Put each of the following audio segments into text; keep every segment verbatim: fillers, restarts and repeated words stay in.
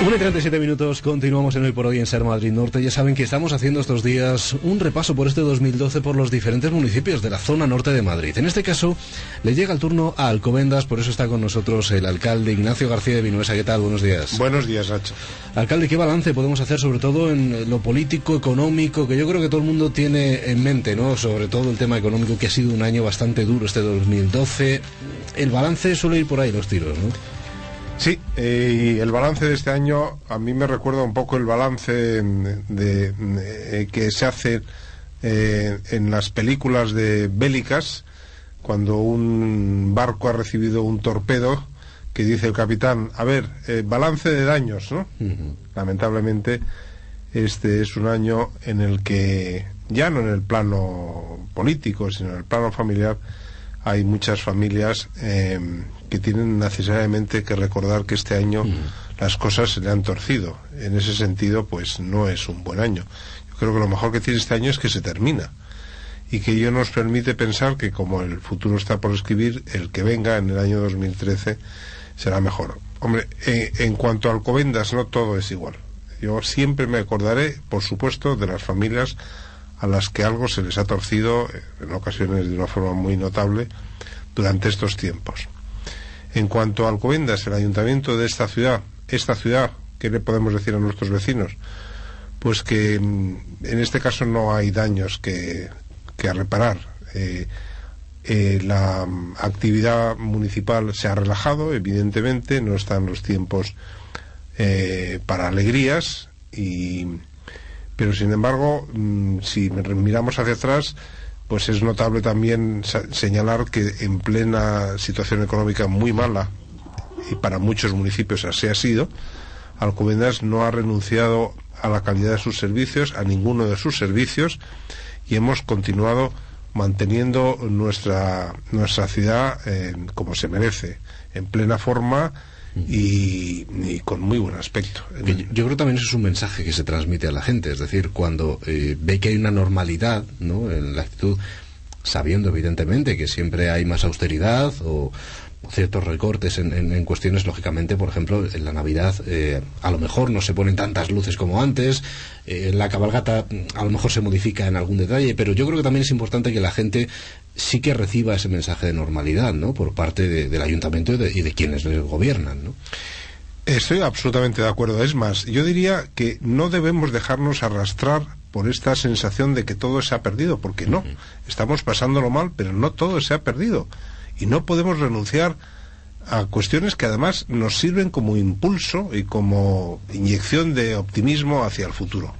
una y treinta y siete minutos, continuamos en Hoy por Hoy en Ser Madrid Norte. Ya saben que estamos haciendo estos días un repaso por este dos mil doce por los diferentes municipios de la zona norte de Madrid. En este caso, le llega el turno a Alcobendas, por eso está con nosotros el alcalde Ignacio García de Vinuesa. ¿Qué tal? Buenos días. Buenos días, Nacho. Alcalde, ¿qué balance podemos hacer sobre todo en lo político, económico, que yo creo que todo el mundo tiene en mente, ¿no? Sobre todo el tema económico, que ha sido un año bastante duro este dos mil doce. El balance suele ir por ahí los tiros, ¿no? Sí, eh, y el balance de este año a mí me recuerda un poco el balance de, de, de que se hace eh, en las películas de bélicas, cuando un barco ha recibido un torpedo, que dice el capitán, a ver, eh, balance de daños, ¿no? Uh-huh. Lamentablemente este es un año en el que, ya no en el plano político, sino en el plano familiar, hay muchas familias eh, que tienen necesariamente que recordar que este año mm. las cosas se le han torcido. En ese sentido, pues no es un buen año. Yo creo que lo mejor que tiene este año es que se termina y que ello nos permite pensar que, como el futuro está por escribir, el que venga en el año dos mil trece será mejor. Hombre, en, en cuanto a Alcobendas, no todo es igual. Yo siempre me acordaré, por supuesto, de las familias a las que algo se les ha torcido, en ocasiones de una forma muy notable, durante estos tiempos. En cuanto a Alcobendas, el ayuntamiento de esta ciudad, esta ciudad, ¿qué le podemos decir a nuestros vecinos? Pues que en este caso no hay daños que, que a reparar. Eh, eh, la actividad municipal se ha relajado, evidentemente, no están los tiempos eh, para alegrías, y pero sin embargo, si miramos hacia atrás, pues es notable también señalar que en plena situación económica muy mala, y para muchos municipios así ha sido, Alcobendas no ha renunciado a la calidad de sus servicios, a ninguno de sus servicios, y hemos continuado manteniendo nuestra nuestra ciudad eh, como se merece, en plena forma y, y con muy buen aspecto. Yo, yo creo también eso es un mensaje que se transmite a la gente, es decir, cuando eh, ve que hay una normalidad, ¿no?, en la actitud, sabiendo evidentemente que siempre hay más austeridad o ciertos recortes en, en, en cuestiones, lógicamente, por ejemplo, en la Navidad eh, a lo mejor no se ponen tantas luces como antes, eh, la cabalgata a lo mejor se modifica en algún detalle, pero yo creo que también es importante que la gente sí que reciba ese mensaje de normalidad, ¿no?, por parte de, del ayuntamiento y de, y de quienes les gobiernan, ¿no? Estoy absolutamente de acuerdo. Es más, yo diría que no debemos dejarnos arrastrar por esta sensación de que todo se ha perdido, porque no, uh-huh. estamos pasándolo mal, pero no todo se ha perdido. Y no podemos renunciar a cuestiones que además nos sirven como impulso y como inyección de optimismo hacia el futuro.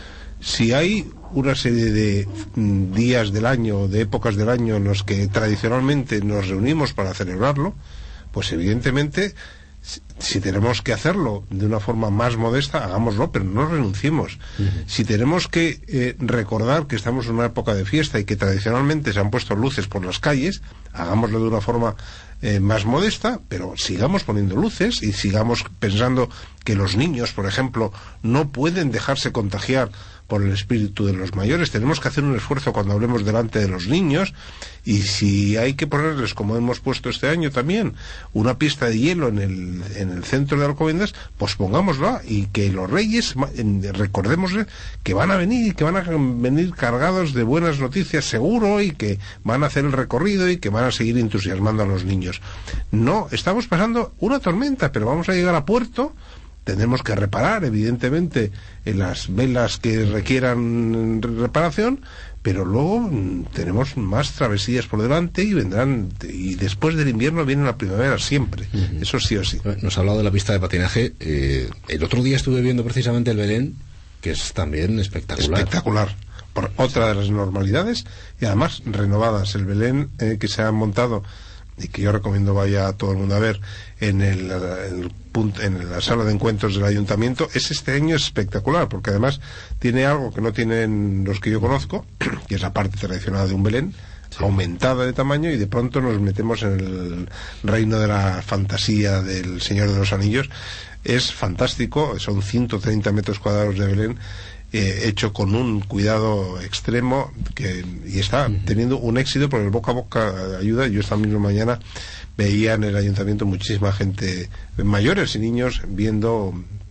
Si hay una serie de días del año, de épocas del año en los que tradicionalmente nos reunimos para celebrarlo, pues evidentemente, si tenemos que hacerlo de una forma más modesta, hagámoslo, pero no renunciemos. Uh-huh. Si tenemos que eh, recordar que estamos en una época de fiesta y que tradicionalmente se han puesto luces por las calles, hagámoslo de una forma eh, más modesta, pero sigamos poniendo luces y sigamos pensando que los niños, por ejemplo, no pueden dejarse contagiar por el espíritu de los mayores. Tenemos que hacer un esfuerzo cuando hablemos delante de los niños, y si hay que ponerles, como hemos puesto este año también, una pista de hielo en el, en el centro de Alcobendas, pues pongámosla, y que los reyes, recordémosle que van a venir, y que van a venir cargados de buenas noticias seguro, y que van a hacer el recorrido y que van a seguir entusiasmando a los niños. No, estamos pasando una tormenta, pero vamos a llegar a puerto. Tendremos que reparar, evidentemente, en las velas que requieran reparación, pero luego mmm, tenemos más travesías por delante y vendrán, y después del invierno viene la primavera siempre. Uh-huh. Eso sí o sí. Nos ha hablado de la pista de patinaje. Eh, el otro día estuve viendo precisamente el Belén, que es también espectacular. Espectacular. Por otra de las normalidades, y además renovadas. El Belén eh, que se ha montado, y que yo recomiendo vaya a todo el mundo a ver, en el, el punto, en la sala de encuentros del ayuntamiento, es este año espectacular, porque además tiene algo que no tienen los que yo conozco, que es la parte tradicional de un Belén, sí, aumentada de tamaño, y de pronto nos metemos en el reino de la fantasía del Señor de los Anillos. Es fantástico, son ciento treinta metros cuadrados de Belén, Eh, hecho con un cuidado extremo, que, y está teniendo un éxito, porque el boca a boca ayuda. Yo esta misma mañana veía en el ayuntamiento muchísima gente, mayores y niños, viendo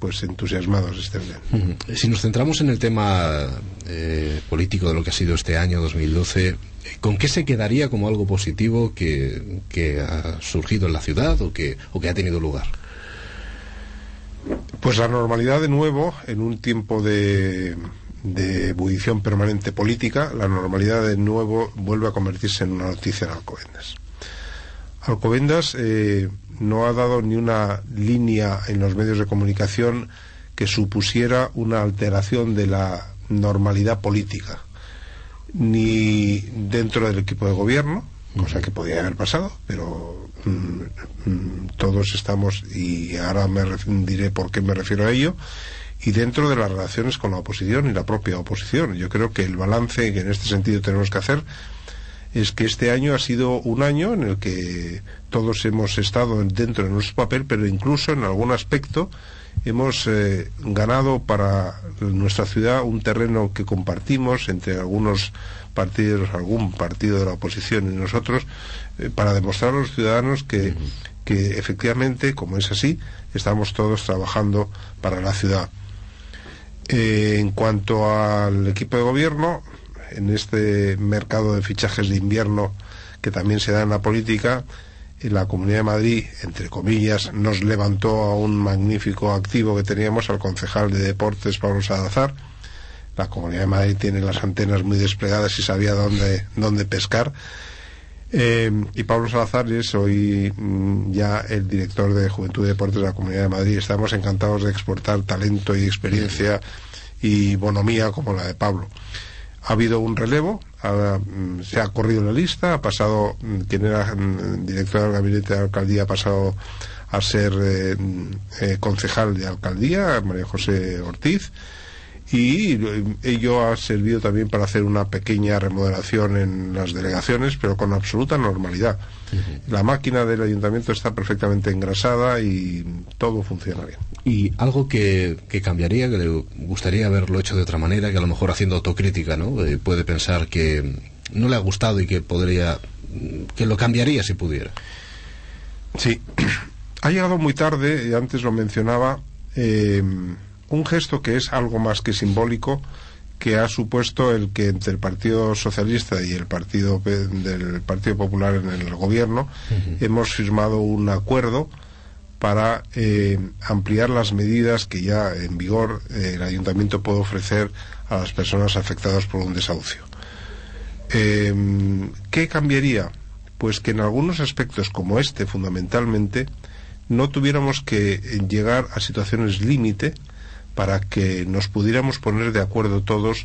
pues entusiasmados estén bien. Si nos centramos en el tema eh, político de lo que ha sido este año dos mil doce, ¿con qué se quedaría como algo positivo que, que ha surgido en la ciudad o que, o que ha tenido lugar? Pues la normalidad de nuevo, en un tiempo de, de ebullición permanente política, la normalidad de nuevo vuelve a convertirse en una noticia en Alcobendas. Alcobendas eh, no ha dado ni una línea en los medios de comunicación que supusiera una alteración de la normalidad política, ni dentro del equipo de gobierno, cosa que podía haber pasado, pero mm, mm, todos estamos, y ahora me diré por qué me refiero a ello, y dentro de las relaciones con la oposición y la propia oposición. Yo creo que el balance que en este sentido tenemos que hacer es que este año ha sido un año en el que todos hemos estado dentro de nuestro papel, pero incluso en algún aspecto hemos eh, ganado para nuestra ciudad un terreno que compartimos entre algunos partidos, algún partido de la oposición y nosotros, eh, para demostrar a los ciudadanos que, uh-huh. que efectivamente, como es así, estamos todos trabajando para la ciudad. Eh, en cuanto al equipo de gobierno, en este mercado de fichajes de invierno que también se da en la política, la Comunidad de Madrid, entre comillas, nos levantó a un magnífico activo que teníamos, al concejal de Deportes, Pablo Salazar. La Comunidad de Madrid tiene las antenas muy desplegadas y sabía dónde, dónde pescar. Eh, y Pablo Salazar es hoy mm, ya el director de Juventud y Deportes de la Comunidad de Madrid. Estamos encantados de exportar talento y experiencia y bonomía como la de Pablo. Ha habido un relevo, ha, se ha corrido la lista, ha pasado, quien era director del gabinete de alcaldía ha pasado a ser eh, eh, concejal de alcaldía, María José Ortiz, y ello ha servido también para hacer una pequeña remodelación en las delegaciones, pero con absoluta normalidad. Uh-huh. La máquina del ayuntamiento está perfectamente engrasada y todo funciona bien. Y algo que, que cambiaría, que le gustaría haberlo hecho de otra manera, que a lo mejor haciendo autocrítica, ¿no? Eh, puede pensar que no le ha gustado y que podría, que lo cambiaría si pudiera. Sí, ha llegado muy tarde, y antes lo mencionaba, eh, un gesto que es algo más que simbólico, que ha supuesto el que entre el Partido Socialista y el Partido del Partido Popular en el gobierno uh-huh. hemos firmado un acuerdo para eh, ampliar las medidas que ya en vigor eh, el ayuntamiento puede ofrecer a las personas afectadas por un desahucio. Eh, ¿Qué cambiaría? Pues que en algunos aspectos como este, fundamentalmente, no tuviéramos que llegar a situaciones límite para que nos pudiéramos poner de acuerdo todos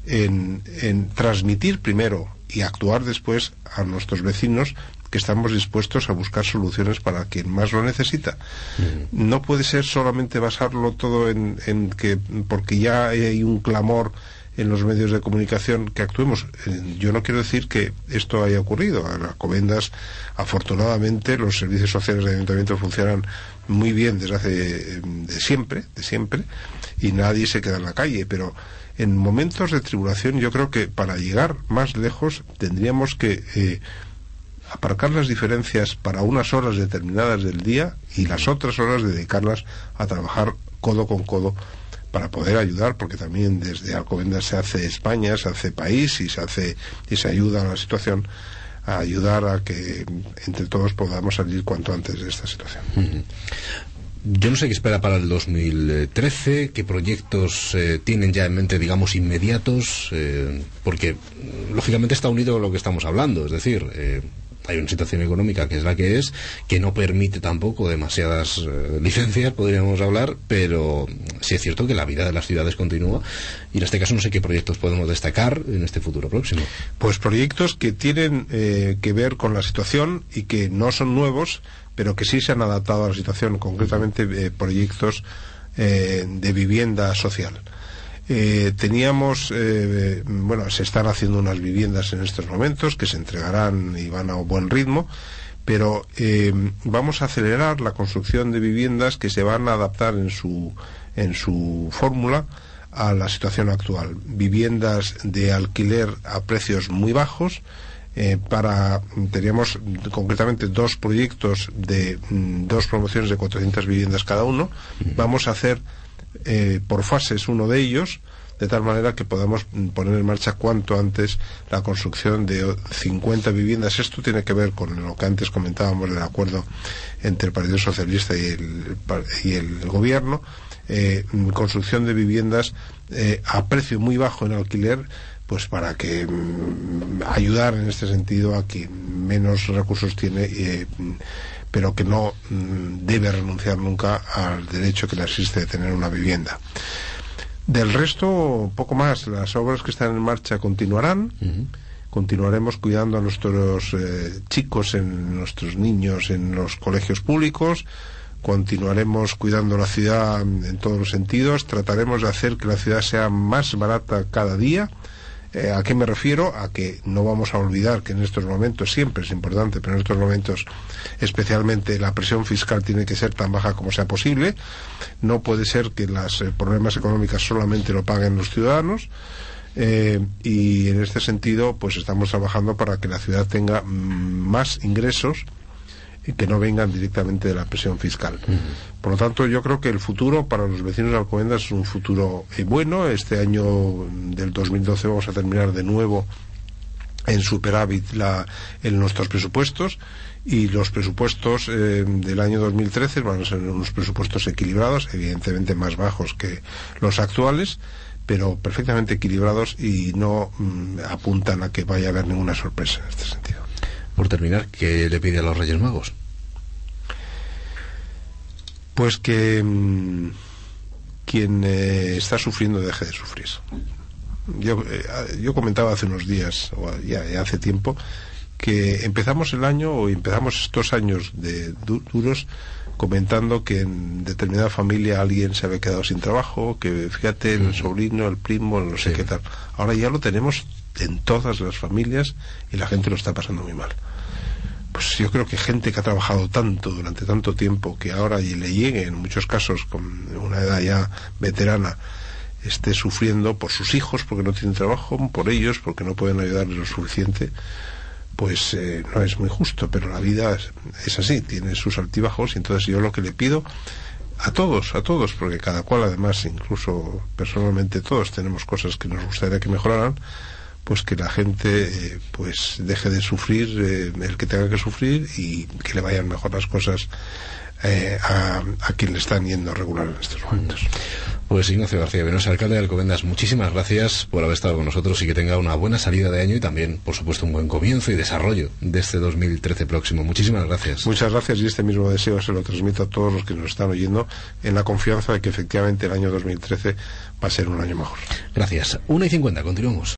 en, en transmitir primero y actuar después a nuestros vecinos que estamos dispuestos a buscar soluciones para quien más lo necesita. Uh-huh. No puede ser solamente basarlo todo en, en que porque ya hay un clamor en los medios de comunicación que actuemos. Yo no quiero decir que esto haya ocurrido. En Alcobendas, afortunadamente, los servicios sociales del ayuntamiento funcionan muy bien desde hace de siempre, de siempre, y nadie se queda en la calle, pero en momentos de tribulación yo creo que para llegar más lejos tendríamos que eh, aparcar las diferencias para unas horas determinadas del día y las otras horas dedicarlas a trabajar codo con codo para poder ayudar, porque también desde Alcobendas se hace España, se hace país y se hace y se ayuda a la situación, a ayudar a que entre todos podamos salir cuanto antes de esta situación. Uh-huh. Yo no sé qué espera para el dos mil trece, qué proyectos eh, tienen ya en mente, digamos, inmediatos, eh, porque lógicamente está unido a lo que estamos hablando, es decir, eh, hay una situación económica que es la que es, que no permite tampoco demasiadas eh, licencias, podríamos hablar, pero sí es cierto que la vida de las ciudades continúa, y en este caso no sé qué proyectos podemos destacar en este futuro próximo. Pues proyectos que tienen eh, que ver con la situación y que no son nuevos, pero que sí se han adaptado a la situación, concretamente eh, proyectos eh, de vivienda social. Eh, teníamos, eh, bueno, se están haciendo unas viviendas en estos momentos que se entregarán y van a un buen ritmo, pero eh, vamos a acelerar la construcción de viviendas que se van a adaptar en su, en su fórmula a la situación actual. Viviendas de alquiler a precios muy bajos, eh, para teníamos concretamente dos proyectos de mm, dos promociones de cuatrocientas viviendas cada uno. Vamos a hacer eh, por fases uno de ellos, de tal manera que podamos poner en marcha cuanto antes la construcción de cincuenta viviendas. Esto tiene que ver con lo que antes comentábamos del acuerdo entre el Partido Socialista y el, y el Gobierno. Eh, construcción de viviendas eh, a precio muy bajo en alquiler, pues para que mm, ayudar en este sentido a quien menos recursos tiene, eh, pero que no mm, debe renunciar nunca al derecho que le asiste de tener una vivienda. Del resto, poco más. Las obras que están en marcha continuarán. Uh-huh. Continuaremos cuidando a nuestros eh, chicos, en nuestros niños en los colegios públicos. Continuaremos cuidando la ciudad en todos los sentidos. Trataremos de hacer que la ciudad sea más barata cada día. Eh, ¿A qué me refiero? A que no vamos a olvidar que en estos momentos, siempre es importante, pero en estos momentos especialmente, la presión fiscal tiene que ser tan baja como sea posible. No puede ser que los eh, problemas económicos solamente lo paguen los ciudadanos. Eh, y en este sentido, pues estamos trabajando para que la ciudad tenga mm, más ingresos y que no vengan directamente de la presión fiscal. Uh-huh. Por lo tanto, yo creo que el futuro para los vecinos de Alcobendas es un futuro eh, bueno. Este año del dos mil doce vamos a terminar de nuevo en superávit la, en nuestros presupuestos, y los presupuestos eh, del año dos mil trece van a ser unos presupuestos equilibrados, evidentemente más bajos que los actuales, pero perfectamente equilibrados, y no mm, apuntan a que vaya a haber ninguna sorpresa en este sentido. Por terminar, ¿qué le pide a los Reyes Magos? Pues que mmm, quien eh, está sufriendo deje de sufrir. Yo, eh, yo comentaba hace unos días, o ya, ya hace tiempo, que empezamos el año, o empezamos estos años de du- duros, comentando que en determinada familia alguien se había quedado sin trabajo, que fíjate, el sobrino, el primo, no sé sí. qué tal. Ahora ya lo tenemos en todas las familias y la gente lo está pasando muy mal. Pues yo creo que gente que ha trabajado tanto durante tanto tiempo, que ahora le llegue, en muchos casos con una edad ya veterana, esté sufriendo por sus hijos porque no tienen trabajo, por ellos porque no pueden ayudarles lo suficiente, pues eh, no es muy justo. Pero la vida es, es así, tiene sus altibajos, y entonces yo lo que le pido a todos, a todos, porque cada cual, además, incluso personalmente todos tenemos cosas que nos gustaría que mejoraran, pues que la gente eh, pues deje de sufrir eh, el que tenga que sufrir, y que le vayan mejor las cosas eh, a, a quien le están yendo regular en estos momentos. Pues Ignacio García Venosa, alcalde de Alcobendas, muchísimas gracias por haber estado con nosotros, y que tenga una buena salida de año, y también, por supuesto, un buen comienzo y desarrollo de este dos mil trece próximo. Muchísimas gracias. Muchas gracias, y este mismo deseo se lo transmito a todos los que nos están oyendo, en la confianza de que efectivamente el año dos mil trece va a ser un año mejor. Gracias. una y cincuenta, continuamos.